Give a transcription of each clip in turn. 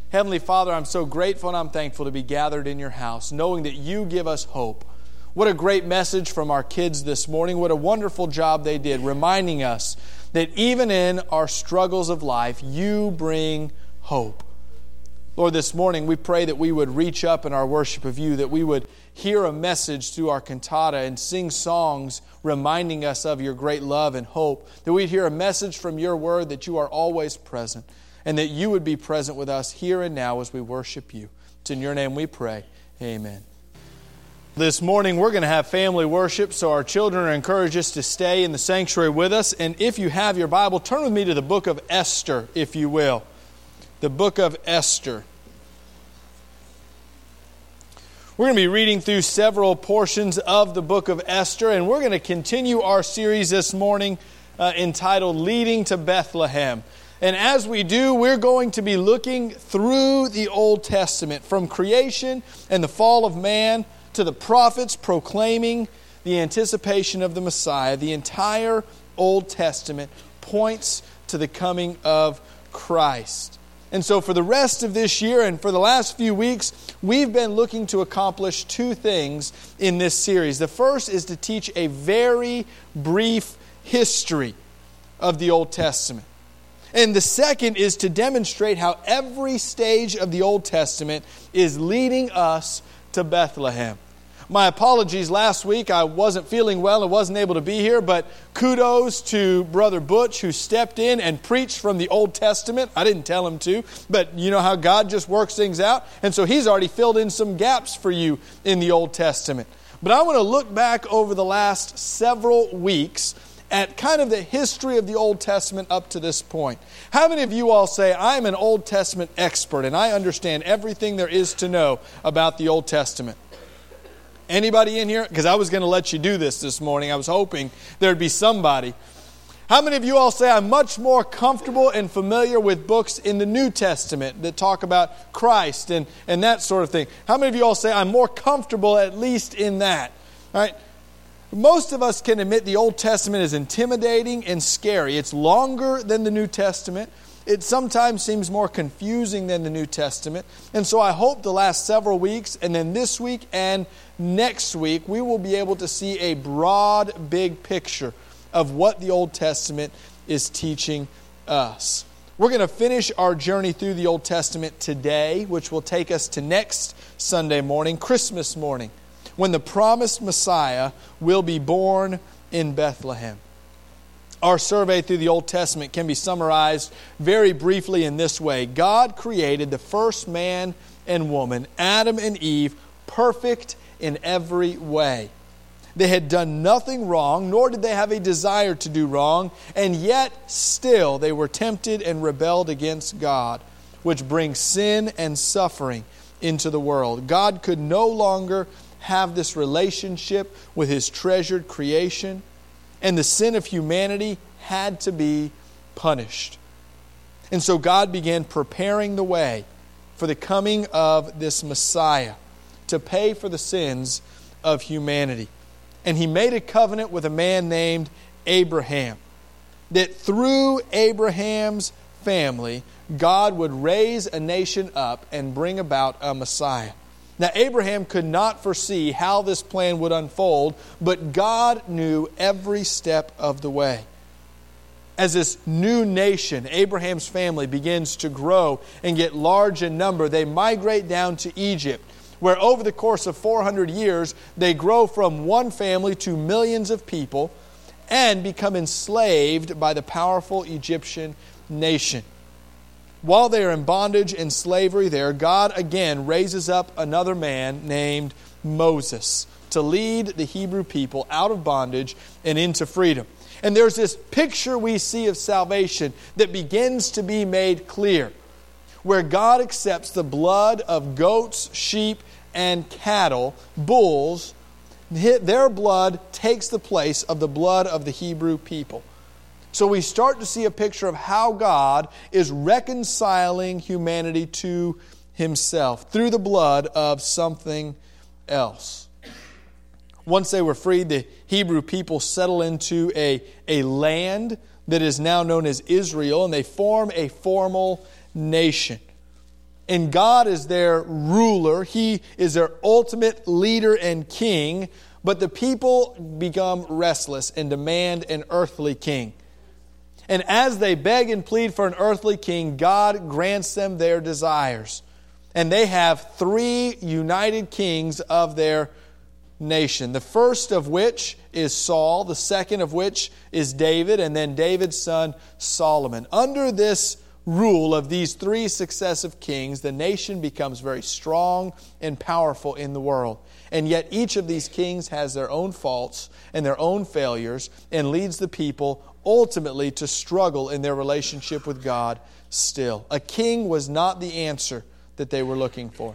Heavenly Father, I'm so grateful and I'm thankful to be gathered in your house, knowing that you give us hope. What a great message from our kids this morning. What a wonderful job they did, reminding us that even in our struggles of life, you bring hope. Lord, this morning we pray that we would reach up in our worship of you, that we would hear a message through our cantata and sing songs reminding us of your great love and hope, that we'd hear a message from your word that you are always present, and that you would be present with us here and now as we worship you. It's in your name we pray. Amen. This morning we're going to have family worship, so our children are encouraged us to stay in the sanctuary with us. And if you have your Bible, turn with me to the book of Esther, if you will. The book of Esther. We're going to be reading through several portions of the book of Esther, and we're going to continue our series this morning entitled Leading to Bethlehem. And as we do, we're going to be looking through the Old Testament, from creation and the fall of man to the prophets proclaiming the anticipation of the Messiah. The entire Old Testament points to the coming of Christ. And so for the rest of this year and for the last few weeks, we've been looking to accomplish two things in this series. The first is to teach a very brief history of the Old Testament. And the second is to demonstrate how every stage of the Old Testament is leading us to Bethlehem. My apologies, last week I wasn't feeling well and wasn't able to be here, but kudos to Brother Butch, who stepped in and preached from the Old Testament. I didn't tell him to, but you know how God just works things out. And so he's already filled in some gaps for you in the Old Testament. But I want to look back over the last several weeks at kind of the history of the Old Testament up to this point. How many of you all say, I'm an Old Testament expert and I understand everything there is to know about the Old Testament? Anybody in here? Because I was going to let you do this morning. I was hoping there'd be somebody. How many of you all say, I'm much more comfortable and familiar with books in the New Testament that talk about Christ and that sort of thing? How many of you all say, I'm more comfortable at least in that? All right. Most of us can admit the Old Testament is intimidating and scary. It's longer than the New Testament. It sometimes seems more confusing than the New Testament. And so I hope the last several weeks, and then this week and next week, we will be able to see a broad, big picture of what the Old Testament is teaching us. We're going to finish our journey through the Old Testament today, which will take us to next Sunday morning, Christmas morning, when the promised Messiah will be born in Bethlehem. Our survey through the Old Testament can be summarized very briefly in this way. God created the first man and woman, Adam and Eve, perfect in every way. They had done nothing wrong, nor did they have a desire to do wrong, and yet still they were tempted and rebelled against God, which brings sin and suffering into the world. God could no longer have this relationship with His treasured creation, and the sin of humanity had to be punished. And so God began preparing the way for the coming of this Messiah to pay for the sins of humanity. And He made a covenant with a man named Abraham, that through Abraham's family, God would raise a nation up and bring about a Messiah. Now, Abraham could not foresee how this plan would unfold, but God knew every step of the way. As this new nation, Abraham's family, begins to grow and get large in number, they migrate down to Egypt, where over the course of 400 years, they grow from one family to millions of people and become enslaved by the powerful Egyptian nation. While they are in bondage and slavery there, God again raises up another man named Moses to lead the Hebrew people out of bondage and into freedom. And there's this picture we see of salvation that begins to be made clear, where God accepts the blood of goats, sheep, and cattle, bulls. Their blood takes the place of the blood of the Hebrew people. So we start to see a picture of how God is reconciling humanity to Himself through the blood of something else. Once they were freed, the Hebrew people settle into a land that is now known as Israel, and they form a formal nation. And God is their ruler. He is their ultimate leader and king. But the people become restless and demand an earthly king. And as they beg and plead for an earthly king, God grants them their desires. And they have 3 united kings of their nation. The first of which is Saul, the second of which is David, and then David's son Solomon. Under this rule of these 3 successive kings, the nation becomes very strong and powerful in the world. And yet each of these kings has their own faults and their own failures and leads the people ultimately to struggle in their relationship with God still. A king was not the answer that they were looking for.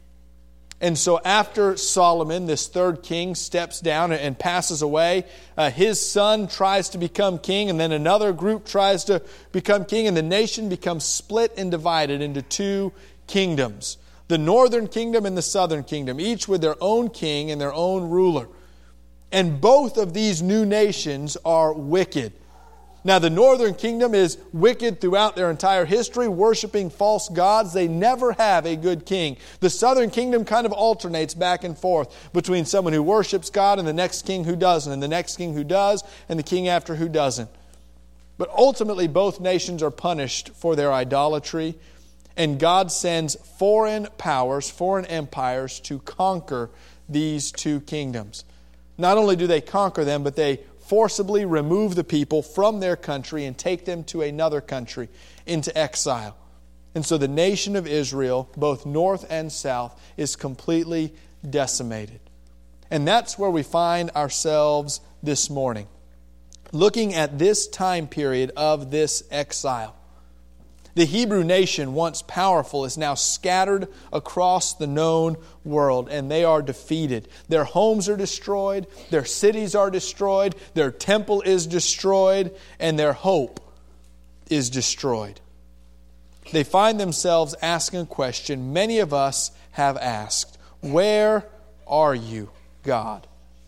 And so after Solomon, this third king, steps down and passes away, his son tries to become king, and then another group tries to become king, and the nation becomes split and divided into 2 kingdoms. The northern kingdom and the southern kingdom, each with their own king and their own ruler. And both of these new nations are wicked. Now, the northern kingdom is wicked throughout their entire history, worshiping false gods. They never have a good king. The southern kingdom kind of alternates back and forth between someone who worships God and the next king who doesn't, and the next king who does, and the king after who doesn't. But ultimately, both nations are punished for their idolatry, and God sends foreign powers, foreign empires to conquer these 2 kingdoms. Not only do they conquer them, but they forcibly remove the people from their country and take them to another country into exile. And so the nation of Israel, both north and south, is completely decimated. And that's where we find ourselves this morning, looking at this time period of this exile. The Hebrew nation, once powerful, is now scattered across the known world, and they are defeated. Their homes are destroyed, their cities are destroyed, their temple is destroyed, and their hope is destroyed. They find themselves asking a question many of us have asked: where are you, God?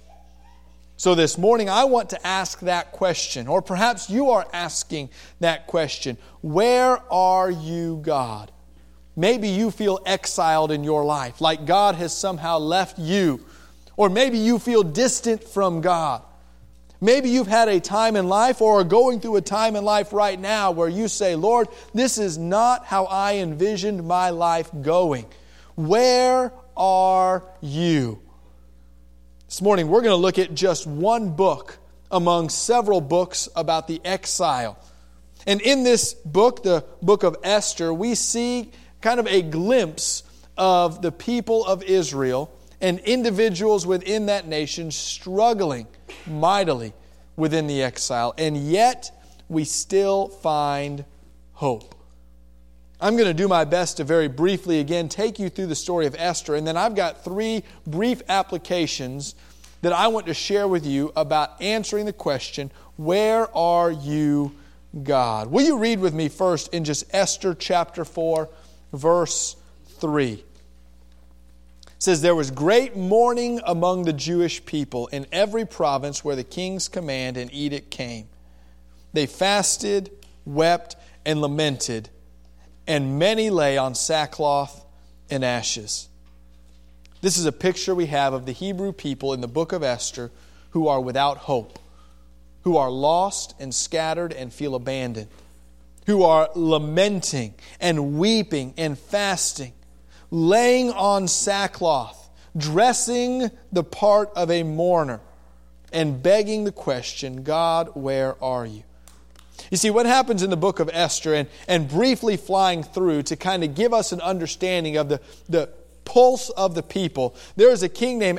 So this morning I want to ask that question, or perhaps you are asking that question. Where are you, God? Maybe you feel exiled in your life, like God has somehow left you. Or maybe you feel distant from God. Maybe you've had a time in life or are going through a time in life right now where you say, Lord, this is not how I envisioned my life going. Where are you? This morning we're going to look at just one book among several books about the exile. And in this book, the book of Esther, we see kind of a glimpse of the people of Israel and individuals within that nation struggling mightily within the exile. And yet we still find hope. I'm going to do my best to very briefly again take you through the story of Esther, and then I've got 3 brief applications that I want to share with you about answering the question, where are you, God? Will you read with me first in just Esther chapter 4, verse 3. It says, there was great mourning among the Jewish people in every province where the king's command and edict came. They fasted, wept, and lamented, and many lay on sackcloth and ashes. This is a picture we have of the Hebrew people in the book of Esther who are without hope, who are lost and scattered and feel abandoned, who are lamenting and weeping and fasting, laying on sackcloth, dressing the part of a mourner, and begging the question, God, where are you? You see, what happens in the book of Esther, and briefly flying through to kind of give us an understanding of the pulse of the people, there is a king named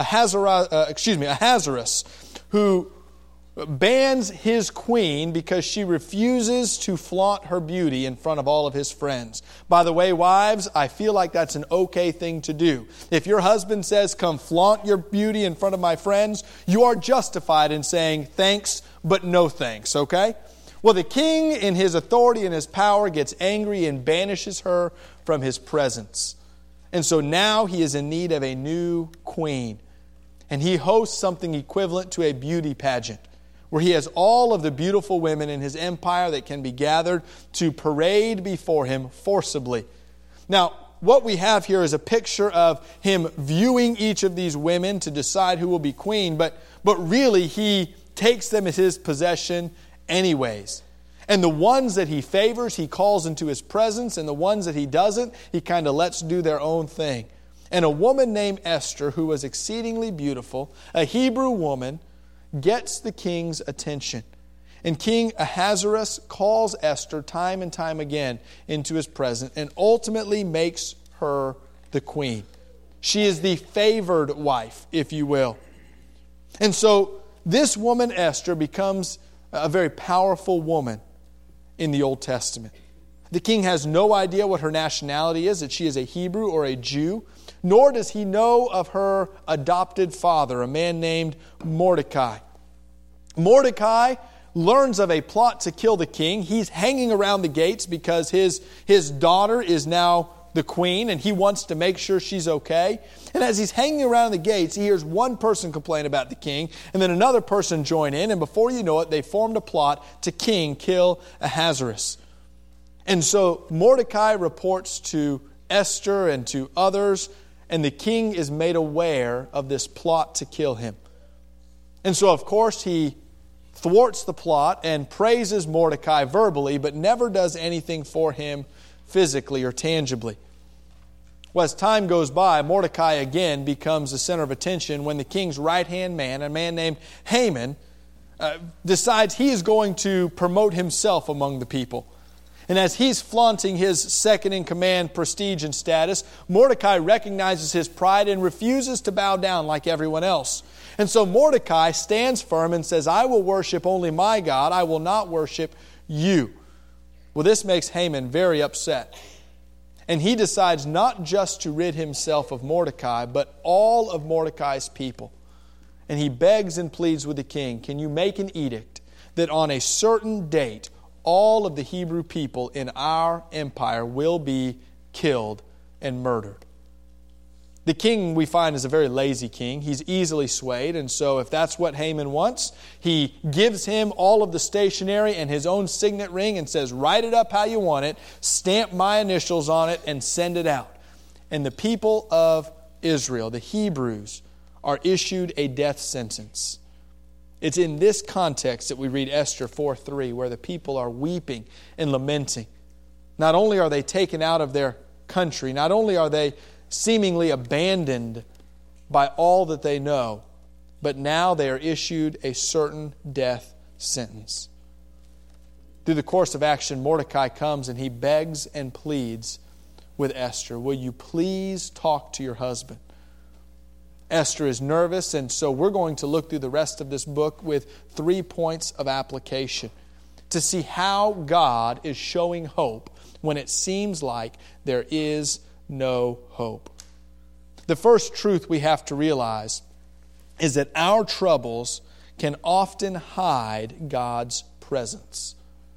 Ahasuerus who bans his queen because she refuses to flaunt her beauty in front of all of his friends. By the way, wives, I feel like that's an okay thing to do. If your husband says, come flaunt your beauty in front of my friends, you are justified in saying thanks, but no thanks, okay? Well, the king, in his authority and his power, gets angry and banishes her from his presence. And so now he is in need of a new queen. And he hosts something equivalent to a beauty pageant, where he has all of the beautiful women in his empire that can be gathered to parade before him forcibly. Now, what we have here is a picture of him viewing each of these women to decide who will be queen, but really he takes them as his possession anyways. And the ones that he favors, he calls into his presence, and the ones that he doesn't, he kind of lets do their own thing. And a woman named Esther, who was exceedingly beautiful, a Hebrew woman, gets the king's attention. And King Ahasuerus calls Esther time and time again into his presence and ultimately makes her the queen. She is the favored wife, if you will. And so this woman, Esther, becomes a very powerful woman in the Old Testament. The king has no idea what her nationality is, that she is a Hebrew or a Jew, nor does he know of her adopted father, a man named Mordecai. Mordecai learns of a plot to kill the king. He's hanging around the gates because his daughter is now the queen, and he wants to make sure she's okay. And as he's hanging around the gates, he hears one person complain about the king, and then another person join in, and before you know it, they formed a plot to kill Ahasuerus. And so Mordecai reports to Esther and to others, and the king is made aware of this plot to kill him. And so, of course, he thwarts the plot and praises Mordecai verbally, but never does anything for him physically or tangibly. Well, as time goes by, Mordecai again becomes the center of attention when the king's right-hand man, a man named Haman, decides he is going to promote himself among the people. And as he's flaunting his second-in-command prestige and status, Mordecai recognizes his pride and refuses to bow down like everyone else. And so Mordecai stands firm and says, I will worship only my God, I will not worship you. Well, this makes Haman very upset. And he decides not just to rid himself of Mordecai, but all of Mordecai's people. And he begs and pleads with the king, can you make an edict that on a certain date, all of the Hebrew people in our empire will be killed and murdered? The king, we find, is a very lazy king. He's easily swayed, and so if that's what Haman wants, he gives him all of the stationery and his own signet ring and says, write it up how you want it, stamp my initials on it, and send it out. And the people of Israel, the Hebrews, are issued a death sentence. It's in this context that we read Esther 4:3, where the people are weeping and lamenting. Not only are they taken out of their country, not only are they seemingly abandoned by all that they know, but now they are issued a certain death sentence. Through the course of action, Mordecai comes and he begs and pleads with Esther, will you please talk to your husband? Esther is nervous, and so we're going to look through the rest of this book with 3 points of application to see how God is showing hope when it seems like there is no hope. The first truth we have to realize is that our troubles can often hide God's presence.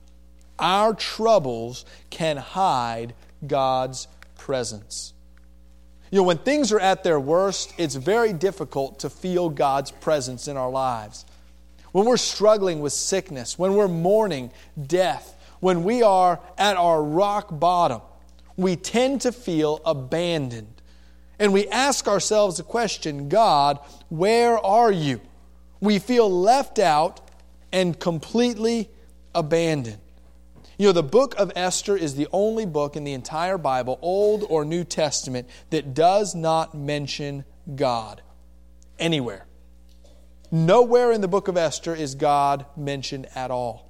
Our troubles can hide God's presence. You know, when things are at their worst, it's very difficult to feel God's presence in our lives. When we're struggling with sickness, when we're mourning death, when we are at our rock bottom, we tend to feel abandoned. And we ask ourselves the question, God, where are you? We feel left out and completely abandoned. You know, the book of Esther is the only book in the entire Bible, Old or New Testament, that does not mention God anywhere. Nowhere in the book of Esther is God mentioned at all.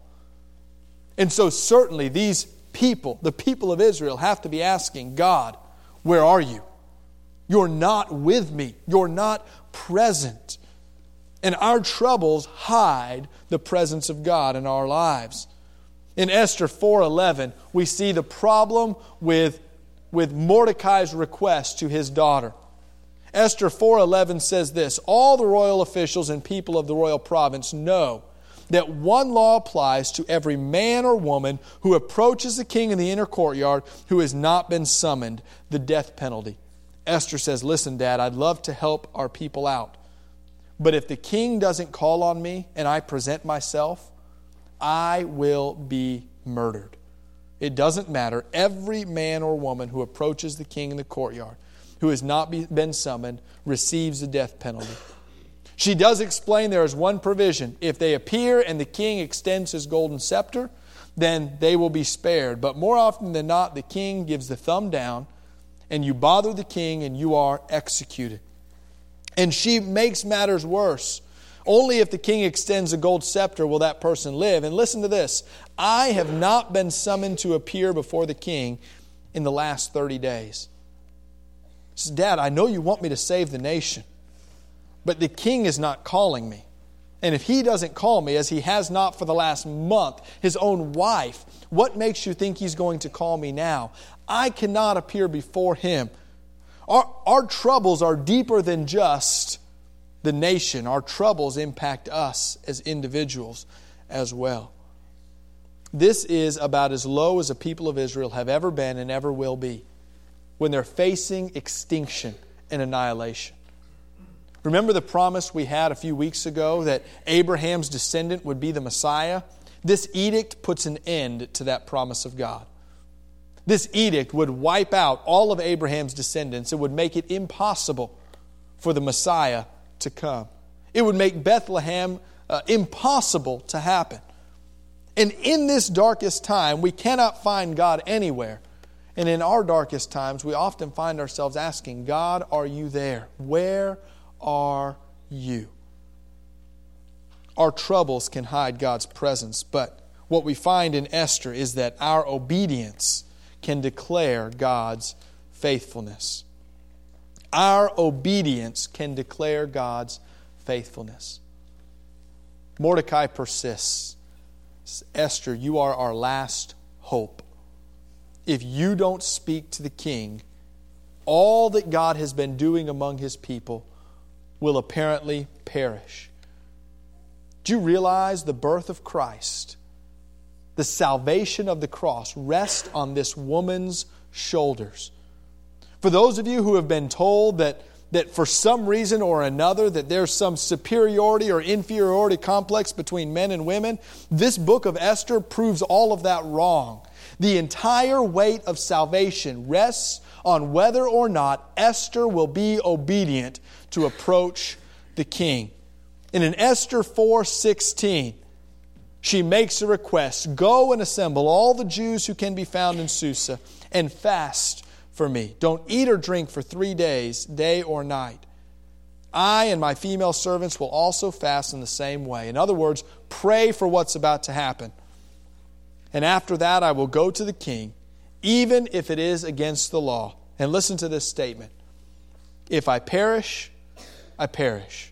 And so certainly these people, the people of Israel, have to be asking, God, where are you? You're not with me. You're not present. And our troubles hide the presence of God in our lives. In Esther 4:11, we see the problem with Mordecai's request to his daughter. Esther 4:11 says this, all the royal officials and people of the royal province know that one law applies to every man or woman who approaches the king in the inner courtyard who has not been summoned, the death penalty. Esther says, listen, Dad, I'd love to help our people out. But if the king doesn't call on me and I present myself, I will be murdered. It doesn't matter. Every man or woman who approaches the king in the courtyard, who has not been summoned, receives the death penalty. She does explain there is one provision. If they appear and the king extends his golden scepter, then they will be spared. But more often than not, the king gives the thumb down, and you bother the king and you are executed. And she makes matters worse. Only if the king extends a gold scepter will that person live. And listen to this. I have not been summoned to appear before the king in the last 30 days. She says, Dad, I know you want me to save the nation, but the king is not calling me. And if he doesn't call me, as he has not for the last month, his own wife, what makes you think he's going to call me now? I cannot appear before him. Our troubles are deeper than just the nation. Our troubles impact us as individuals as well. This is about as low as the people of Israel have ever been and ever will be when they're facing extinction and annihilation. Remember the promise we had a few weeks ago that Abraham's descendant would be the Messiah? This edict puts an end to that promise of God. This edict would wipe out all of Abraham's descendants. It would make it impossible for the Messiah to come. It would make Bethlehem impossible to happen. And in this darkest time, we cannot find God anywhere. And in our darkest times, we often find ourselves asking, God, are you there? Where are you? Our troubles can hide God's presence, but what we find in Esther is that our obedience can declare God's faithfulness. Our obedience can declare God's faithfulness. Mordecai persists. Esther, you are our last hope. If you don't speak to the king, all that God has been doing among His people will apparently perish. Do you realize the birth of Christ, the salvation of the cross, rests on this woman's shoulders? For those of you who have been told that for some reason or another that there's some superiority or inferiority complex between men and women, this book of Esther proves all of that wrong. The entire weight of salvation rests on whether or not Esther will be obedient to approach the king. And in Esther 4:16, she makes a request. Go and assemble all the Jews who can be found in Susa and fast for me. Don't eat or drink for 3 days, day or night. I and my female servants will also fast in the same way. In other words, pray for what's about to happen. And after that, I will go to the king, even if it is against the law. And listen to this statement. If I perish, I perish.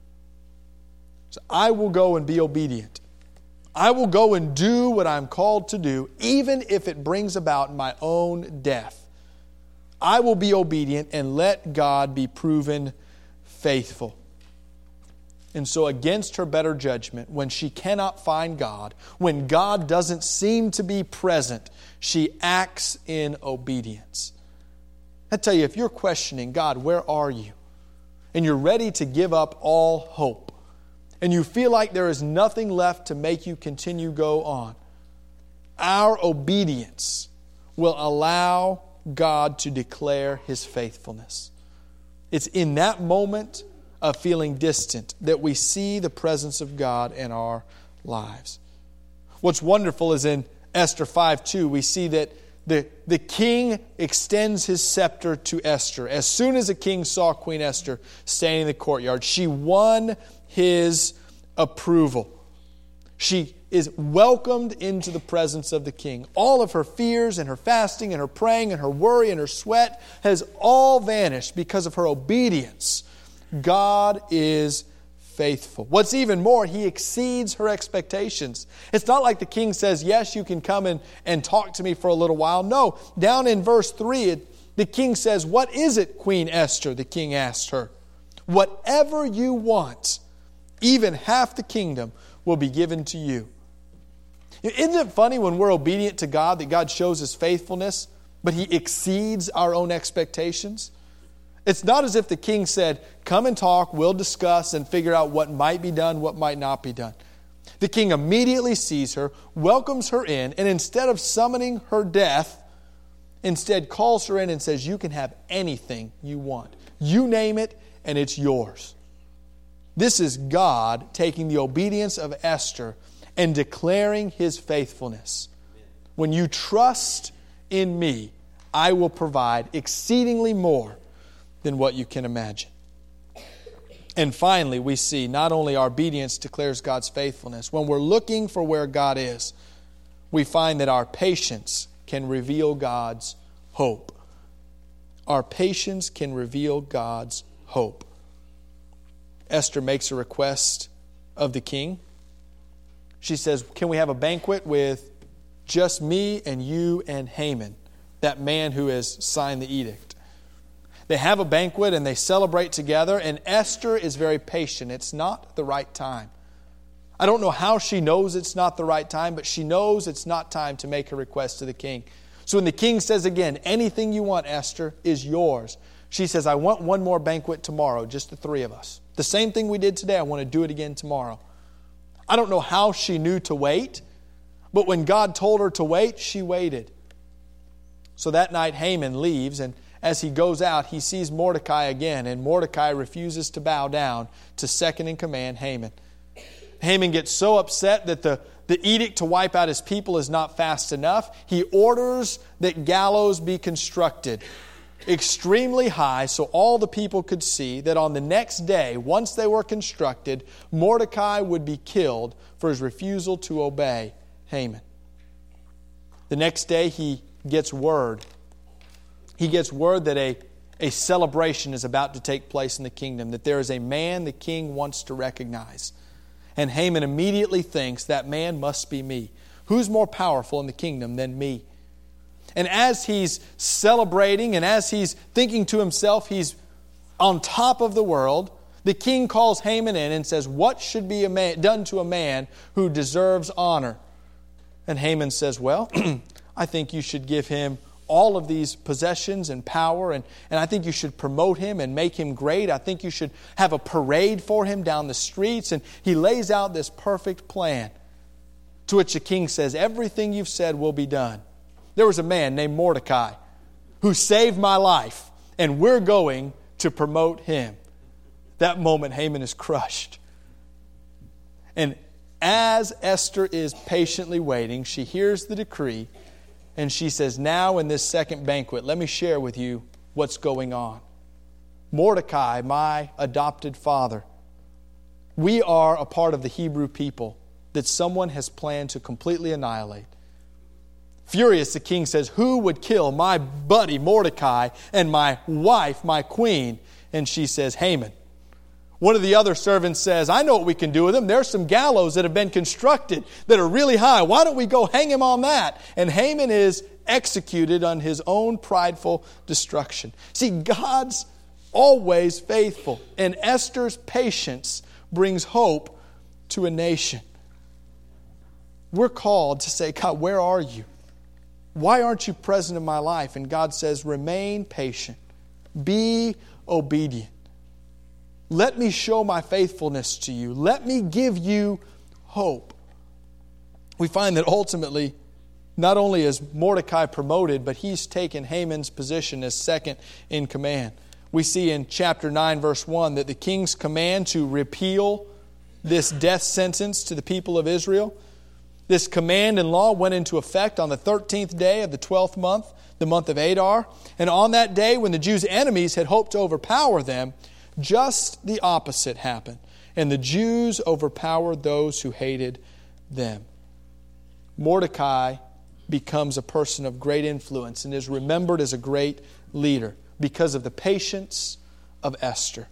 So I will go and be obedient. I will go and do what I'm called to do, even if it brings about my own death. I will be obedient and let God be proven faithful. And so against her better judgment, when she cannot find God, when God doesn't seem to be present, she acts in obedience. I tell you, if you're questioning, God, where are you? And you're ready to give up all hope, and you feel like there is nothing left to make you continue go on, our obedience will allow God to declare His faithfulness. It's in that moment of feeling distant that we see the presence of God in our lives. What's wonderful is in Esther 5:2, we see that the king extends his scepter to Esther. As soon as the king saw Queen Esther standing in the courtyard, she won his approval. She is welcomed into the presence of the king. All of her fears and her fasting and her praying and her worry and her sweat has all vanished because of her obedience. God is faithful. What's even more, He exceeds her expectations. It's not like the king says, yes, you can come and talk to me for a little while. No, down in verse 3, the king says, what is it, Queen Esther? The king asked her. Whatever you want, even half the kingdom will be given to you. Isn't it funny when we're obedient to God that God shows His faithfulness, but He exceeds our own expectations? It's not as if the king said, come and talk, we'll discuss and figure out what might be done, what might not be done. The king immediately sees her, welcomes her in, and instead of summoning her death, instead calls her in and says, you can have anything you want. You name it, and it's yours. This is God taking the obedience of Esther and declaring His faithfulness. When you trust in me, I will provide exceedingly more than what you can imagine. And finally, we see not only our obedience declares God's faithfulness. When we're looking for where God is, we find that our patience can reveal God's hope. Our patience can reveal God's hope. Esther makes a request of the king. She says, can we have a banquet with just me and you and Haman, that man who has signed the edict? They have a banquet and they celebrate together, and Esther is very patient. It's not the right time. I don't know how she knows it's not the right time, but she knows it's not time to make a request to the king. So when the king says again, anything you want, Esther, is yours, she says, I want one more banquet tomorrow, just the three of us. The same thing we did today, I want to do it again tomorrow. I don't know how she knew to wait, but when God told her to wait, she waited. So that night Haman leaves, and as he goes out, he sees Mordecai again, and Mordecai refuses to bow down to second in command, Haman. Haman gets so upset that the edict to wipe out his people is not fast enough. He orders that gallows be constructed extremely high so all the people could see that on the next day, once they were constructed, Mordecai would be killed for his refusal to obey Haman. The next day, he gets word. He gets word that a celebration is about to take place in the kingdom, that there is a man the king wants to recognize. And Haman immediately thinks, that man must be me. Who's more powerful in the kingdom than me? And as he's celebrating and as he's thinking to himself he's on top of the world, the king calls Haman in and says, what should be done to a man who deserves honor? And Haman says, well, I think you should give him all of these possessions and power, and I think you should promote him and make him great. I think you should have a parade for him down the streets. And he lays out this perfect plan, to which the king says, everything you've said will be done. There was a man named Mordecai who saved my life, and we're going to promote him. That moment, Haman is crushed. And as Esther is patiently waiting, she hears the decree, and she says, now in this second banquet, let me share with you what's going on. Mordecai, my adopted father, we are a part of the Hebrew people that someone has planned to completely annihilate. Furious, the king says, who would kill my buddy Mordecai and my wife, my queen? And she says, Haman. One of the other servants says, I know what we can do with him. There's some gallows that have been constructed that are really high. Why don't we go hang him on that? And Haman is executed on his own prideful destruction. See, God's always faithful, and Esther's patience brings hope to a nation. We're called to say, God, where are you? Why aren't you present in my life? And God says, remain patient. Be obedient. Let me show my faithfulness to you. Let me give you hope. We find that ultimately, not only is Mordecai promoted, but he's taken Haman's position as second in command. We see in chapter 9, verse 1, that the king's command to repeal this death sentence to the people of Israel, this command and law went into effect on the 13th day of the 12th month, the month of Adar. And on that day, when the Jews' enemies had hoped to overpower them, just the opposite happened. And the Jews overpowered those who hated them. Mordecai becomes a person of great influence and is remembered as a great leader because of the patience of Esther.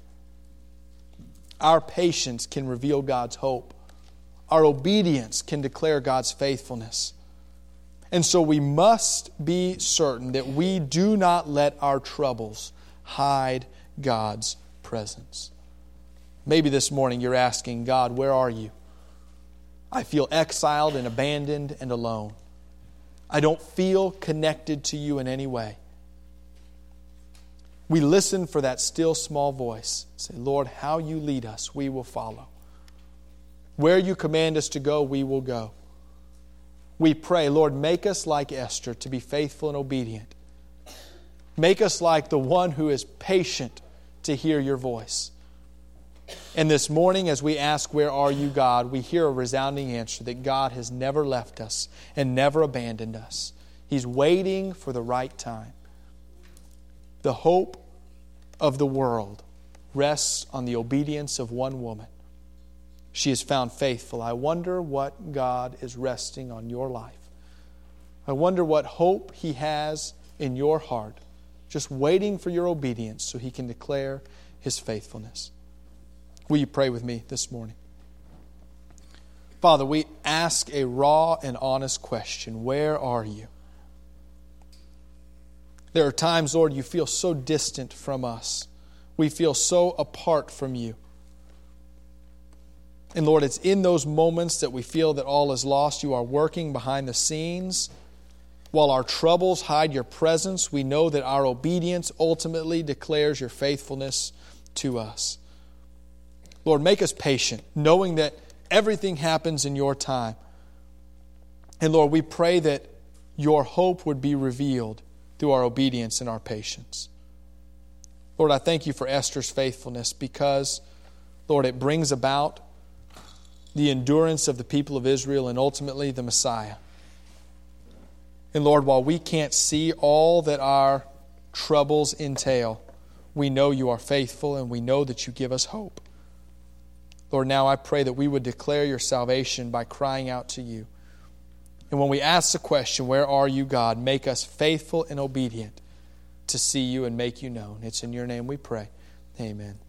Our patience can reveal God's hope. Our obedience can declare God's faithfulness. And so we must be certain that we do not let our troubles hide God's presence. Maybe this morning you're asking, God, where are you? I feel exiled and abandoned and alone. I don't feel connected to you in any way. We listen for that still small voice. Say, Lord, how you lead us, we will follow. Where you command us to go, we will go. We pray, Lord, make us like Esther to be faithful and obedient. Make us like the one who is patient to hear your voice. And this morning, as we ask, where are you, God? We hear a resounding answer that God has never left us and never abandoned us. He's waiting for the right time. The hope of the world rests on the obedience of one woman. She is found faithful. I wonder what God is resting on your life. I wonder what hope He has in your heart, just waiting for your obedience so He can declare His faithfulness. Will you pray with me this morning? Father, we ask a raw and honest question. Where are you? There are times, Lord, you feel so distant from us. We feel so apart from you. And Lord, it's in those moments that we feel that all is lost. You are working behind the scenes. While our troubles hide your presence, we know that our obedience ultimately declares your faithfulness to us. Lord, make us patient, knowing that everything happens in your time. And Lord, we pray that your hope would be revealed through our obedience and our patience. Lord, I thank you for Esther's faithfulness because, Lord, it brings about the endurance of the people of Israel and ultimately the Messiah. And Lord, while we can't see all that our troubles entail, we know you are faithful and we know that you give us hope. Lord, now I pray that we would declare your salvation by crying out to you. And when we ask the question, where are you, God, make us faithful and obedient to see you and make you known. It's in your name we pray. Amen.